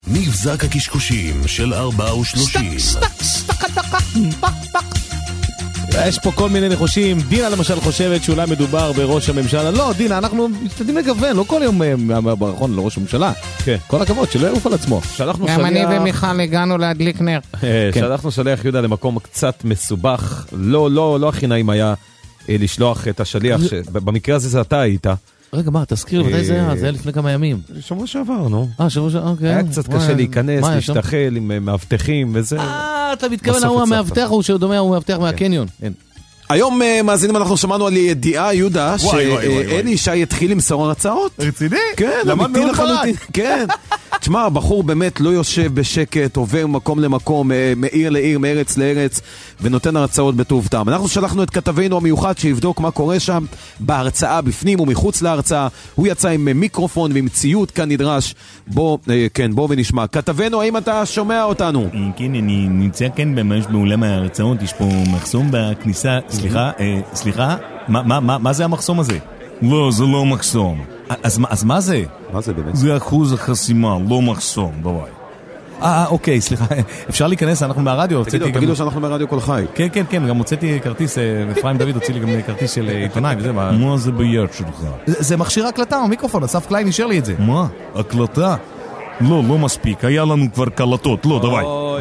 מבזק הקשקושים של 430. יש פה כל מיני ניחושים. דינה למשל חושבת שאולי מדובר בראש הממשלה. לא, דינה, אנחנו משתדלים לגוון, לא כל יום ברכון לראש הממשלה. כל הכבוד, שלא יעוף על עצמו. גם אני ומיכל הגענו להדליק נר. שלחנו שליח יהודה למקום קצת מסובך. לא הכי נעים היה לשלוח את השליח, במקרה הזה זה אתה היית. רגע, מה, תזכיר, מתי זה היה? זה היה לפני כמה ימים. שבוע שעבר, נו. שבוע שעבר, אוקיי. היה קצת קשה להיכנס, להשתחל עם מאבטחים וזה. אתה מתכוון, הוא המאבטח, הוא שדומה, הוא מאבטח מהקניון. היום מאזינים אנחנו שמענו על ידיעה, יהודה, שאלי ישי התחיל למסור הרצאות. רציני? כן, אמיתי לחלוטין. כן. תשמע, הבחור באמת לא יושב בשקט, עובר מקום למקום, מעיר לעיר, מארץ לארץ, ונותן הרצאות בטוב טעם. אנחנו שלחנו את כתבנו המיוחד שיבדוק מה קורה שם, בהרצאה בפנים ומחוץ להרצאה. הוא יצא עם מיקרופון ועם ציוד כאן נדרש. בוא ונשמע. כתבנו, האם אתה שומע אותנו? כן, אני נמצא כאן ממש באולם ההרצאות, יש פה מחסום בכניסה. סליחה? מה זה המחסום הזה? לא, זה לא מחסום. אז מה זה? מה זה באמת? זה אחוז החסימה, לא מחסום, ביי. אוקיי, סליחה, אפשר להיכנס, אנחנו מהרדיו. תגידו שאנחנו מהרדיו כל חי. כן, גם הוצאתי כרטיס, אפרים דוד הוציא לי גם כרטיס של עיתונאי וזה. מה זה ביד שלך? זה מכשיר הקלטה, המיקרופון, אסף קליין נשאר לי את זה. מה? הקלטה? לא מספיק, היה לנו כבר קלטות, לא, דווי.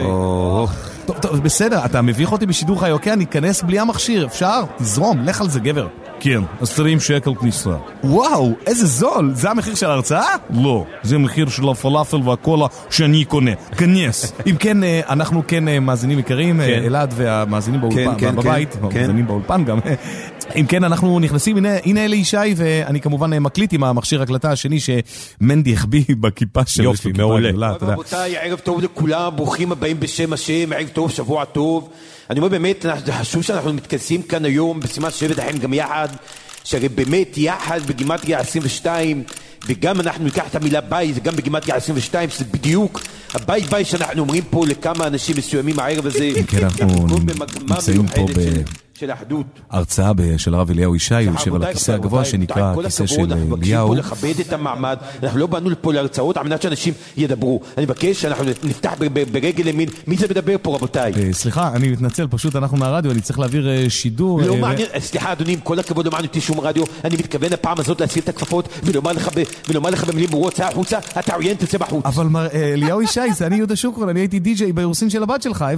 טוב, בסדר, אתה מביך אותי בשידור חי, אוקיי, אני אכנס בלי המכשיר, אפשר? תזרום, לך על זה גבר. כן, 20 שקל כניסה. וואו, איזה זול, זה המחיר של ההרצאה? לא, זה מחיר של הפלאפל והקולה שאני קונה. כנס. אם כן, אנחנו כן מאזינים יקרים, אלעד והמאזינים באולפן, בבית, מאזינים באולפן גם. אם כן, אנחנו נכנסים, הנה אלי ישי, ואני כמובן מקליט עם המכשיר הקלטה השני שמנדי החביא בכיפה שלו. יופי, מעולה. רבותיי, ערב טוב לכולם, ברוכים הבאים בשם השם, ערב טוב, שבוע טוב. אני אומר באמת, חשוב שאנחנו מתכנסים כאן היום בסימן שבט החיים גם יחד, שהרי באמת יחד בגימטריה 22, וגם אנחנו ניקח את המילה בית, זה גם בגימטריה 22, שזה בדיוק הבית שאנחנו אומרים פה לכמה אנשים מסוימים הערב הזה. כן, אנחנו נמצאים פה של האחדות. הרצאה של הרב אליהו ישי, הוא יושב על הכיסא הגבוה שנקרא הכיסא של אליהו. אנחנו מבקשים פה לכבד את המעמד, אנחנו לא באנו פה להרצאות, על מנת שאנשים ידברו. אני מבקש שאנחנו נפתח ברגל ימין. מי זה מדבר פה, רבותיי? סליחה, אני מתנצל, פשוט אנחנו מהרדיו, אני צריך להעביר שידור. לא מעניין, סליחה אדוני, עם כל הכבוד לא מעניין אותי שום רדיו, אני מתכוון הפעם הזאת להסיר את הכפפות ולומר לך במילים ברורות, צא החוצה, אתה עוין, תצא בחוץ. אבל אליהו ישי, זה אני יהודה שוקרון, אני הייתי די-ג'יי באירוסין של הבת שלך,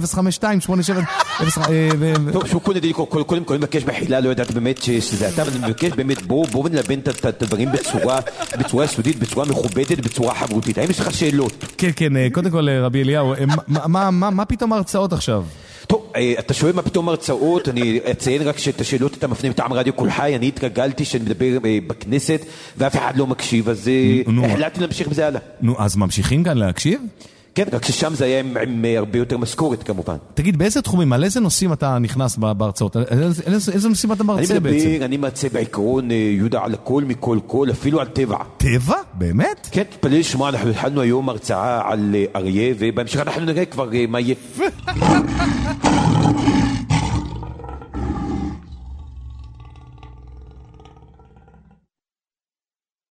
052-87... טוב, שוקרון, קודם כל מבקש בחילה, לא ידעת באמת שזה אתה, ואני מבקש באמת בואו נלבן את הדברים בצורה יסודית, בצורה מכובדת, בצורה חברותית. האם יש לך שאלות? כן, קודם כל רבי אליהו, מה פתאום הרצאות עכשיו? טוב, אתה שואל מה פתאום הרצאות, אני אציין רק שאת השאלות אתה מפנה מטעם רדיו כל חי, אני התרגלתי שאני מדבר בכנסת ואף אחד לא מקשיב, אז החלטתי להמשיך בזה הלאה. נו, אז ממשיכים כאן להקשיב? כן, רק ששם זה היה עם הרבה יותר משכורת כמובן. תגיד, באיזה תחומים, על איזה נושאים אתה נכנס בהרצאות? איזה נושאים אתה מרצה בעצם? אני מרצה בעיקרון יהודה על הכל, מכל כל, אפילו על טבע. טבע? באמת? כן, תתפלא לשמוע, אנחנו התחלנו היום הרצאה על אריה, ובהמשך אנחנו נראה כבר מה יהיה.